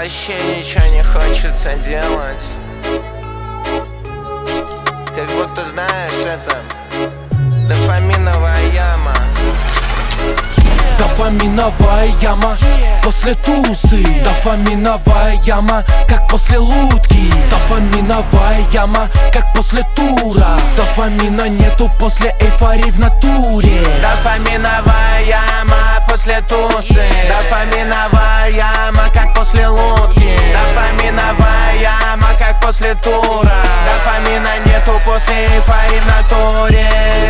вообще ничего не хочется делать. Как будто, знаешь, это дофаминовая яма. Дофаминовая яма после тусы. Дофаминовая яма, как после лутки. Дофаминовая яма, как после тура. Дофамина нету после эйфории в натуре. Дофаминовая яма после тусы. Дофаминовая яма, как после лутки. Дофаминовая яма, как после тура. Дофамина нету после эйфории в натуре.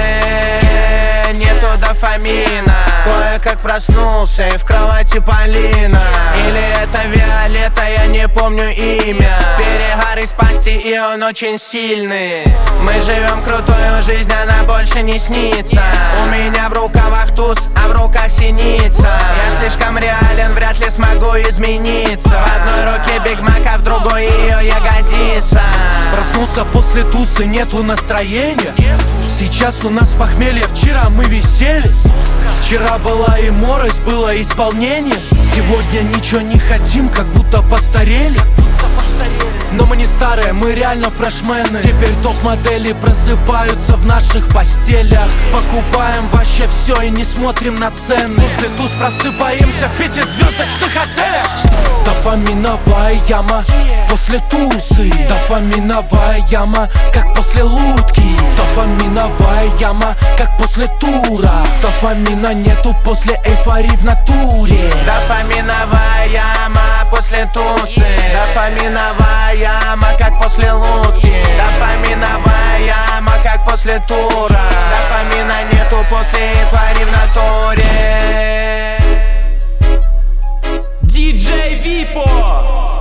Нету дофамина. Кое-как проснулся и в кровати Полина. Или это Виолетта, я не помню имя. Перегар из пасти, и он очень сильный. Мы живем крутую жизнь, она больше не снится. У меня в рукавах туз, а в руках синица. Я слишком реален, вряд ли смогу измениться. В одной руке Биг Мак, а в другой ее ягодица. Проснулся после тусы, нету настроения. Сейчас у нас похмелье, вчера мы висели. Вчера была и морость, было исполнение. Сегодня ничего не хотим, как будто постарели. Но мы не старые, мы реально фрешмены. Теперь топ-модели просыпаются в наших постелях. Покупаем вообще все и не смотрим на цены. После туз просыпаемся в 5-звездочных отелях. Дофаминовая яма после тусы. Дофаминовая яма, как после лутки. Дофаминовая яма, как после тура. Дофамина нету после эйфории в натуре. Дофаминовая яма после тусы. Дофаминовая яма, как после лутки. Дофаминовая яма, как после тура. Дофамина нету после эйфории в натуре. DJ Vipo.